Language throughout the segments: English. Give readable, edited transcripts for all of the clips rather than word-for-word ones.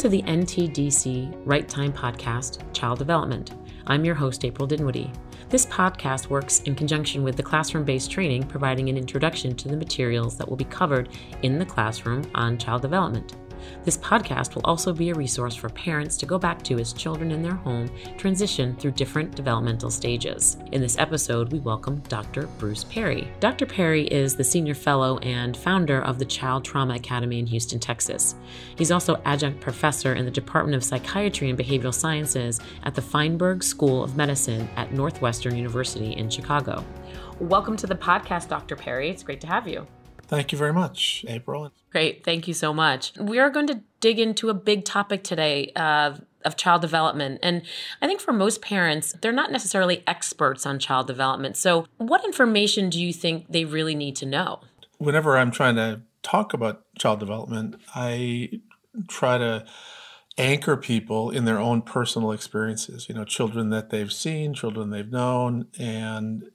to the NTDC Right Time podcast, Child Development. I'm your host, April Dinwiddie. This podcast works in conjunction with the classroom-based training, providing an introduction to the materials that will be covered in the classroom on child development. This podcast will also be a resource for parents to go back to as children in their home transition through different developmental stages. In this episode, we welcome Dr. Bruce Perry. Dr. Perry is the Senior Fellow and founder of the Child Trauma Academy in Houston, Texas. He's also adjunct professor in the Department of Psychiatry and Behavioral Sciences at the Feinberg School of Medicine at Northwestern University in Chicago. Welcome to the podcast, Dr. Perry. It's great to have you. Thank you very much, April. Great. Thank you so much. We are going to dig into a big topic today of child development. And I think for most parents, they're not necessarily experts on child development. So what information do you think they really need to know? Whenever I'm trying to talk about child development, I try to anchor people in their own personal experiences, children that they've seen, children they've known, and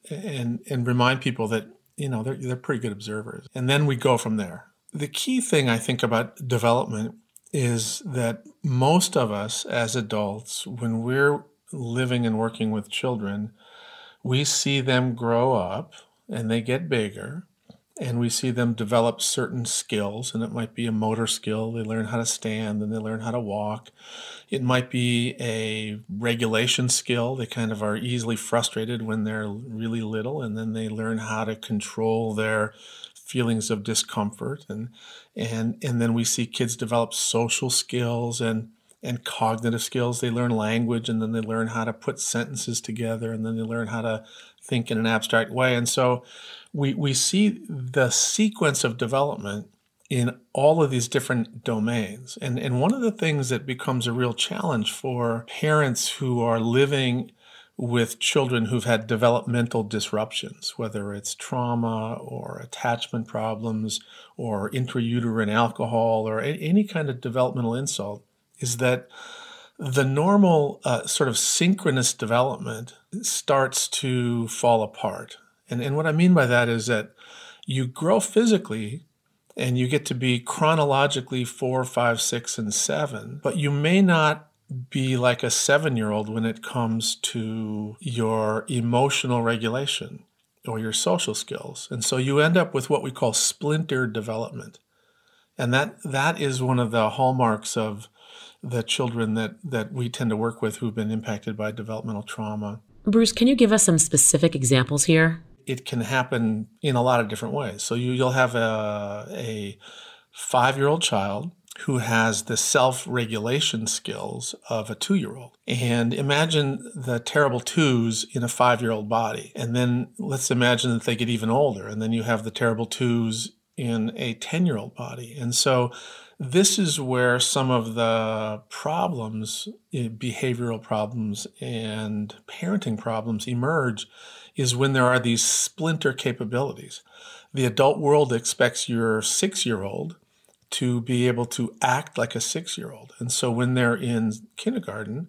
remind people that they're pretty good observers. And then we go from there. The key thing I think about development is that most of us as adults, when we're living and working with children, we see them grow up and they get bigger, and we see them develop certain skills, and it might be a motor skill. They learn how to stand and they learn how to walk. It might be a regulation skill. They kind of are easily frustrated when they're really little, and then they learn how to control their feelings of discomfort. And then we see kids develop social skills and cognitive skills. They learn language, and then they learn how to put sentences together, and then they learn how to think in an abstract way. And so we see the sequence of development in all of these different domains. And one of the things that becomes a real challenge for parents who are living with children who've had developmental disruptions, whether it's trauma or attachment problems or intrauterine alcohol or any kind of developmental insult, is that the normal sort of synchronous development starts to fall apart. And what I mean by that is that you grow physically and you get to be chronologically 4, 5, 6, and 7, but you may not be like a 7-year-old when it comes to your emotional regulation or your social skills. And so you end up with what we call splintered development. And that is one of the hallmarks of the children that we tend to work with who've been impacted by developmental trauma. Bruce, can you give us some specific examples here? It can happen in a lot of different ways. So you'll have a 5-year-old child who has the self-regulation skills of a 2-year-old. And imagine the terrible twos in a 5-year-old body. And then let's imagine that they get even older. And then you have the terrible twos in a 10-year-old body. And so this is where some of the problems, behavioral problems and parenting problems emerge, is when there are these splinter capabilities. The adult world expects your 6-year-old to be able to act like a 6-year-old. And so when they're in kindergarten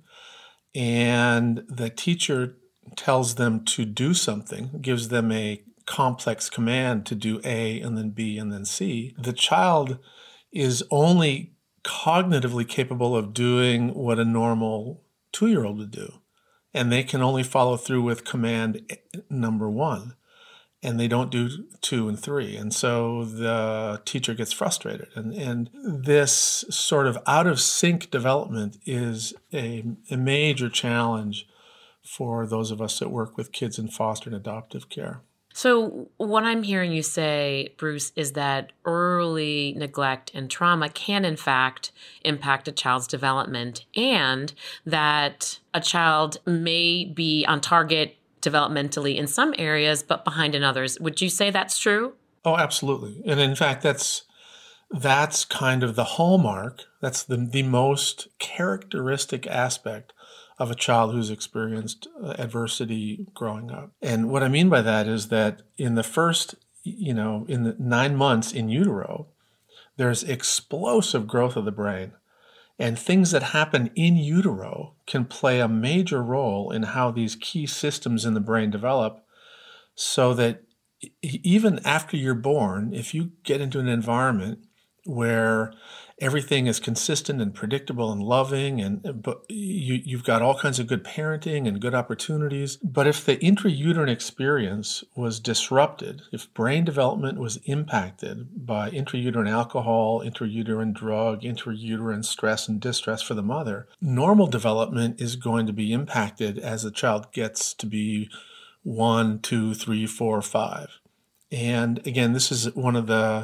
and the teacher tells them to do something, gives them a complex command to do A and then B and then C, the child is only cognitively capable of doing what a normal 2-year-old would do. And they can only follow through with command number 1. And they don't do 2 and 3. And so the teacher gets frustrated. And this sort of out of sync development is a major challenge for those of us that work with kids in foster and adoptive care. So what I'm hearing you say, Bruce, is that early neglect and trauma can, in fact, impact a child's development, and that a child may be on target developmentally in some areas, but behind in others. Would you say that's true? Oh, absolutely. And in fact, that's kind of the hallmark. That's the most characteristic aspect of a child who's experienced adversity growing up. And what I mean by that is that in the first, in the 9 months in utero, there's explosive growth of the brain. And things that happen in utero can play a major role in how these key systems in the brain develop, so that even after you're born, if you get into an environment where everything is consistent and predictable and loving, but you've got all kinds of good parenting and good opportunities. But if the intrauterine experience was disrupted, if brain development was impacted by intrauterine alcohol, intrauterine drug, intrauterine stress and distress for the mother, normal development is going to be impacted as the child gets to be 1, 2, 3, 4, 5. And again, this is one of the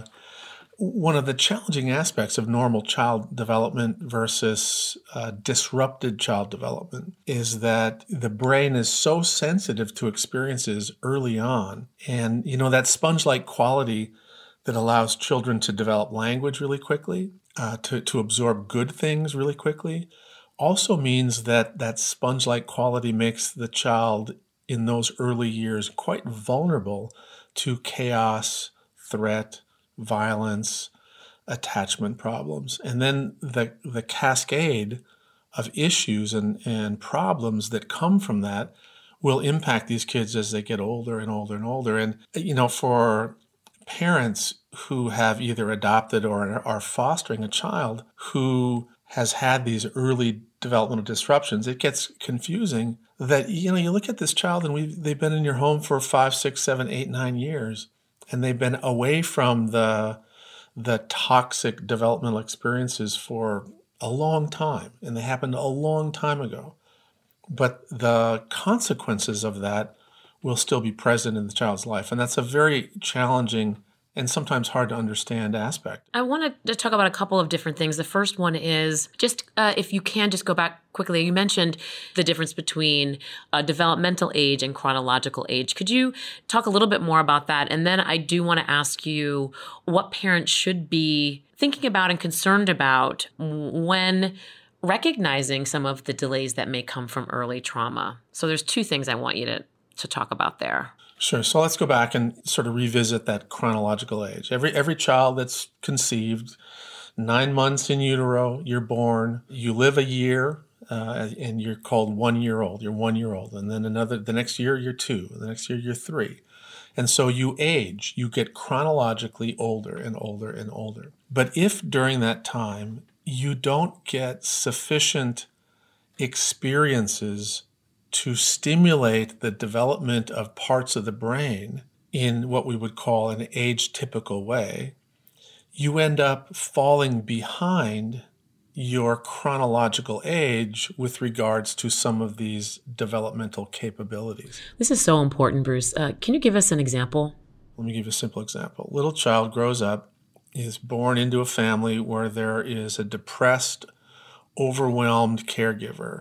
challenging aspects of normal child development versus disrupted child development is that the brain is so sensitive to experiences early on. And, that sponge-like quality that allows children to develop language really quickly, to absorb good things really quickly, also means that sponge-like quality makes the child in those early years quite vulnerable to chaos, threat, violence, attachment problems. And then the cascade of issues and problems that come from that will impact these kids as they get older and older and older. And, for parents who have either adopted or are fostering a child who has had these early developmental disruptions, it gets confusing that, you look at this child and they've been in your home for 5, 6, 7, 8, 9 years. And they've been away from the toxic developmental experiences for a long time, and they happened a long time ago. But the consequences of that will still be present in the child's life, and that's a very challenging and sometimes hard to understand aspect. I wanted to talk about a couple of different things. The first one is just if you can just go back quickly. You mentioned the difference between developmental age and chronological age. Could you talk a little bit more about that? And then I do want to ask you what parents should be thinking about and concerned about when recognizing some of the delays that may come from early trauma. So there's two things I want you to talk about there. Sure. So let's go back and sort of revisit that chronological age. Every child that's conceived, 9 months in utero, you're born, you live a year, and you're called 1 year old. You're 1 year old. And then the next year, you're 2. The next year, you're 3. And so you age, you get chronologically older and older and older. But if during that time you don't get sufficient experiences to stimulate the development of parts of the brain in what we would call an age-typical way, you end up falling behind your chronological age with regards to some of these developmental capabilities. This is so important, Bruce. Can you give us an example? Let me give you a simple example. Little child grows up, is born into a family where there is a depressed, overwhelmed caregiver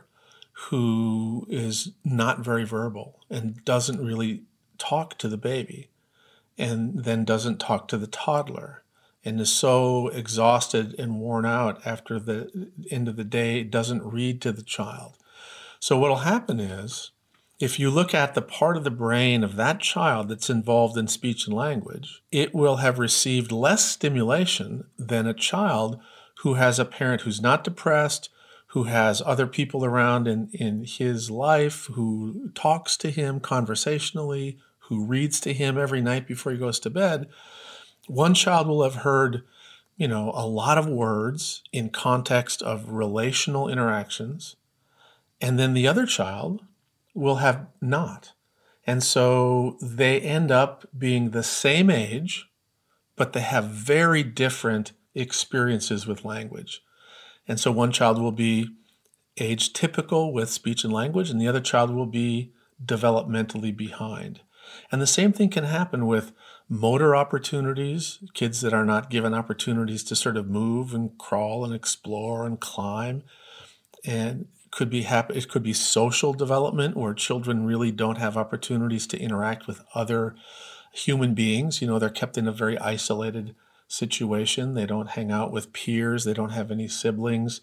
who is not very verbal and doesn't really talk to the baby, and then doesn't talk to the toddler, and is so exhausted and worn out after the end of the day, doesn't read to the child. So what will happen is, if you look at the part of the brain of that child that's involved in speech and language, it will have received less stimulation than a child who has a parent who's not depressed, who has other people around in his life, who talks to him conversationally, who reads to him every night before he goes to bed. One child will have heard, a lot of words in context of relational interactions, and then the other child will have not. And so they end up being the same age, but they have very different experiences with language. And so one child will be age typical with speech and language, and the other child will be developmentally behind. And the same thing can happen with motor opportunities, kids that are not given opportunities to sort of move and crawl and explore and climb. And it could be social development, where children really don't have opportunities to interact with other human beings. They're kept in a very isolated situation. They don't hang out with peers. They don't have any siblings.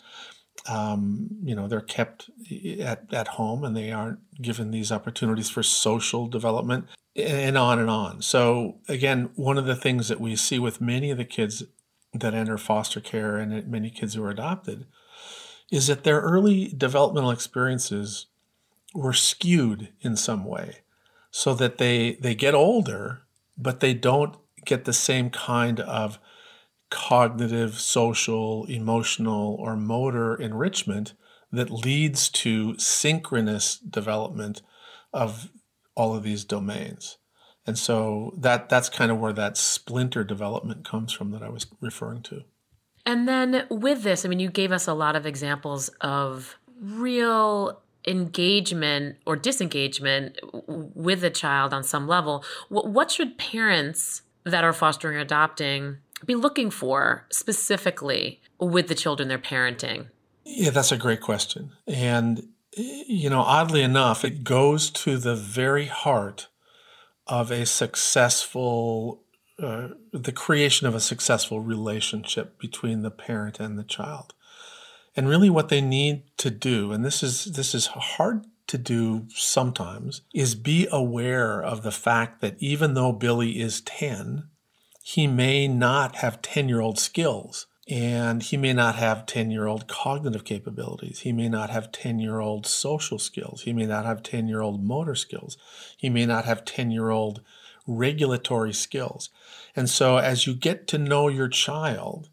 They're kept at home, and they aren't given these opportunities for social development, and on and on. So again, one of the things that we see with many of the kids that enter foster care and many kids who are adopted is that their early developmental experiences were skewed in some way, so that they get older, but they don't get the same kind of cognitive, social, emotional, or motor enrichment that leads to synchronous development of all of these domains. And so that's kind of where that splinter development comes from that I was referring to. And then with this, I mean, you gave us a lot of examples of real engagement or disengagement with a child on some level. What should parents that are fostering or adopting be looking for specifically with the children they're parenting? Yeah, that's a great question. And, oddly enough, it goes to the very heart of a successful, the creation of a successful relationship between the parent and the child. And really what they need to do, and this is hard to do sometimes, is be aware of the fact that even though Billy is 10, he may not have 10-year-old skills, and he may not have 10-year-old cognitive capabilities. He may not have 10-year-old social skills. He may not have 10-year-old motor skills. He may not have 10-year-old regulatory skills. And so as you get to know your child,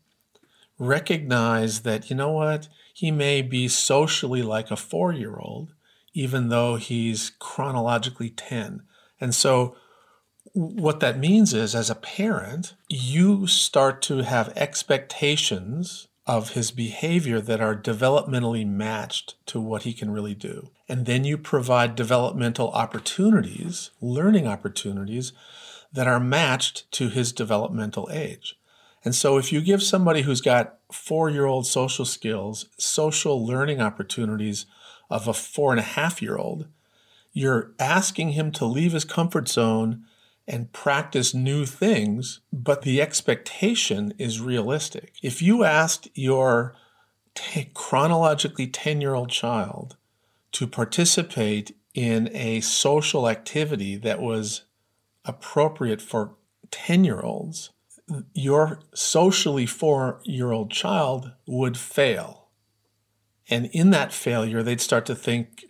recognize that, you know what, he may be socially like a 4-year-old, even though he's chronologically 10. And so what that means is, as a parent, you start to have expectations of his behavior that are developmentally matched to what he can really do. And then you provide developmental opportunities, learning opportunities, that are matched to his developmental age. And so if you give somebody who's got 4-year-old social skills, social learning opportunities of a 4.5-year-old, you're asking him to leave his comfort zone and practice new things, but the expectation is realistic. If you asked your chronologically 10-year-old child to participate in a social activity that was appropriate for 10-year-olds, your socially 4-year-old child would fail. And in that failure, they'd start to think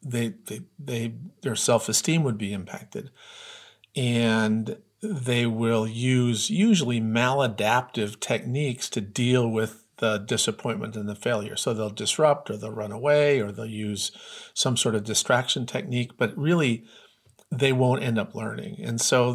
their self-esteem would be impacted. And they will use usually maladaptive techniques to deal with the disappointment and the failure. So they'll disrupt, or they'll run away, or they'll use some sort of distraction technique, but really they won't end up learning. And so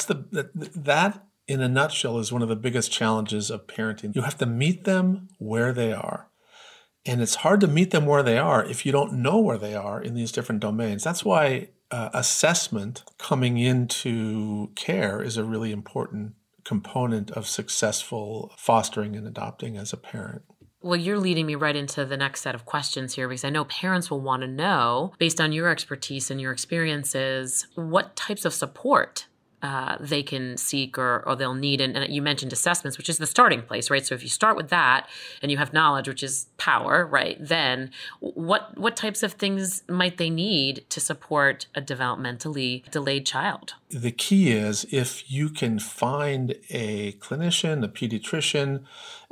that in a nutshell is one of the biggest challenges of parenting. You have to meet them where they are. And it's hard to meet them where they are if you don't know where they are in these different domains. That's why assessment coming into care is a really important component of successful fostering and adopting as a parent. Well, you're leading me right into the next set of questions here, because I know parents will want to know, based on your expertise and your experiences, what types of support they can seek or they'll need. And you mentioned assessments, which is the starting place, right? So if you start with that and you have knowledge, which is power, right, then what types of things might they need to support a developmentally delayed child? The key is, if you can find a clinician, a pediatrician,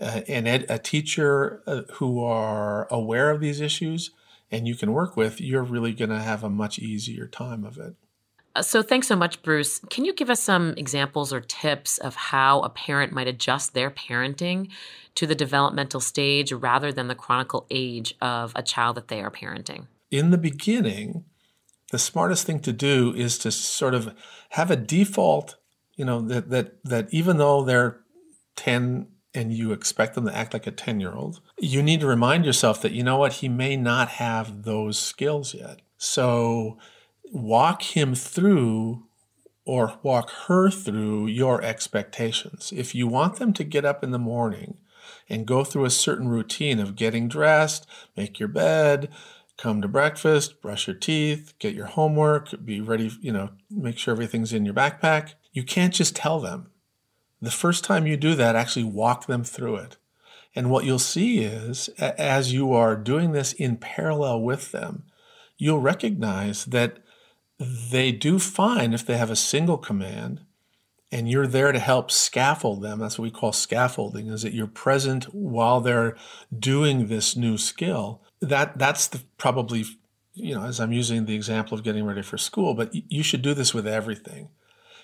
a teacher who are aware of these issues and you can work with, you're really going to have a much easier time of it. So thanks so much, Bruce. Can you give us some examples or tips of how a parent might adjust their parenting to the developmental stage rather than the chronicle age of a child that they are parenting? In the beginning, the smartest thing to do is to sort of have a default, that even though they're 10 and you expect them to act like a 10-year-old, you need to remind yourself that, you know what, he may not have those skills yet. So walk him through or walk her through your expectations. If you want them to get up in the morning and go through a certain routine of getting dressed, make your bed, come to breakfast, brush your teeth, get your homework, be ready, make sure everything's in your backpack, you can't just tell them. The first time you do that, actually walk them through it. And what you'll see is, as you are doing this in parallel with them, you'll recognize that they do fine if they have a single command and you're there to help scaffold them. That's what we call scaffolding, is that you're present while they're doing this new skill. That's probably, as I'm using the example of getting ready for school, but you should do this with everything.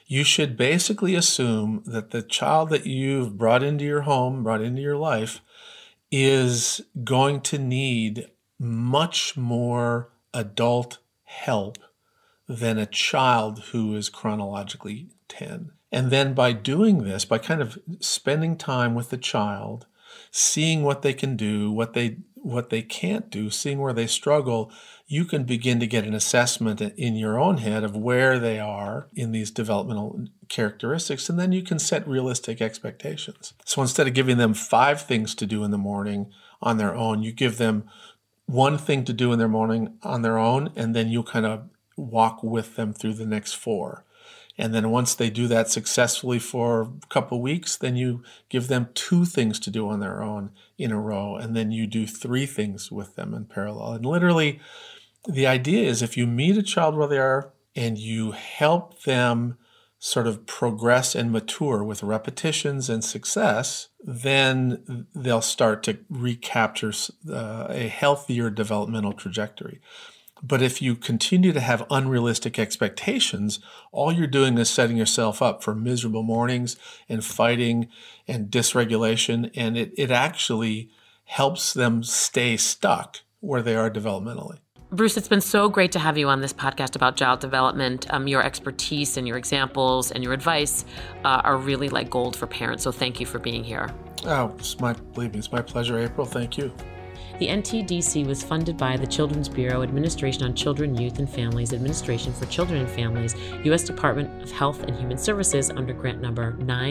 you should basically assume that the child that you've brought into your home, brought into your life, is going to need much more adult help than a child who is chronologically 10. And then by doing this, by kind of spending time with the child, seeing what they can do, what they can't do, seeing where they struggle, you can begin to get an assessment in your own head of where they are in these developmental characteristics, and then you can set realistic expectations. So instead of giving them 5 things to do in the morning on their own, you give them 1 thing to do in their morning on their own, and then you kind of walk with them through the next 4. And then once they do that successfully for a couple of weeks, then you give them 2 things to do on their own in a row, and then you do 3 things with them in parallel. And literally, the idea is if you meet a child where they are and you help them sort of progress and mature with repetitions and success, then they'll start to recapture a healthier developmental trajectory. But if you continue to have unrealistic expectations, all you're doing is setting yourself up for miserable mornings and fighting and dysregulation, and it actually helps them stay stuck where they are developmentally. Bruce, it's been so great to have you on this podcast about child development. Your expertise and your examples and your advice are really like gold for parents. So thank you for being here. Oh, believe me, it's my pleasure, April. Thank you. The NTDC was funded by the Children's Bureau, Administration on Children, Youth, and Families, Administration for Children and Families, U.S. Department of Health and Human Services under grant number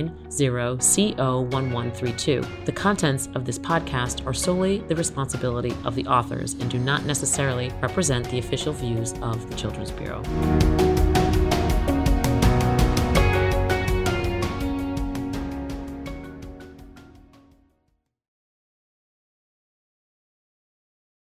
90CO1132. The contents of this podcast are solely the responsibility of the authors and do not necessarily represent the official views of the Children's Bureau.